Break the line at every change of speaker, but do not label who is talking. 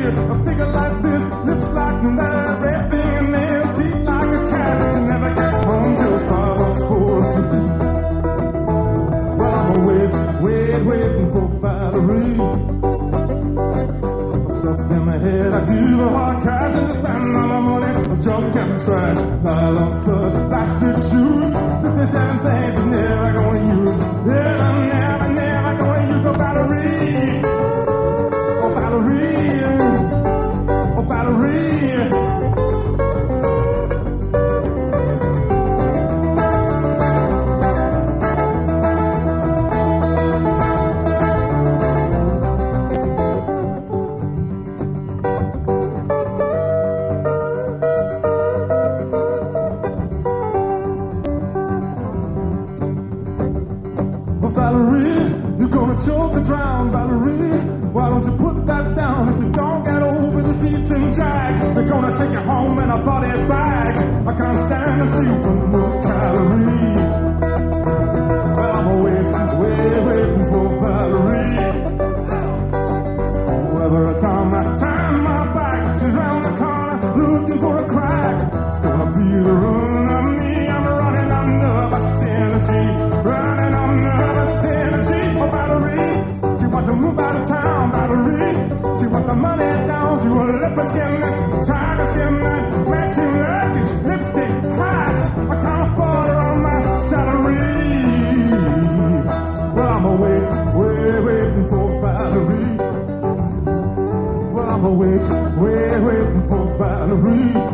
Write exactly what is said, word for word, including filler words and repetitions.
A figure like this, lips like that, red fingernails, teeth like a cat. She never gets home till five or four or three. Well, I'm wait, wait, waiting for Valerie. I'm soft in the head, I give her hard cash and just spend all my money on junk and trash. Nylon fur, plastic shoes, fifty-seven things I'm never gonna use. Never, never, never gonna use a Valerie. Oh, Valerie. Oh, Valerie. Valerie, you're gonna choke or drown, Valerie. Why don't you put that down? If you don't get over the seats and drag, they're gonna take you home in a body bag. I can't stand to see one more calorie. Well, I'm always way waiting for Valerie. Oh, every time I turn my back, she's round the corner looking for a crack. It's gonna be the run of me. I'm running on nervous energy, running on nervous energy. Oh, Valerie, she wants to move out of town, Valerie. She wants the money down, she want a leopard skin, this tiger skin, that matching luggage, lipstick, hats. I can't afford her on my salary. Well, I'm always way waiting for Valerie. Well, I'm always way waiting for Valerie.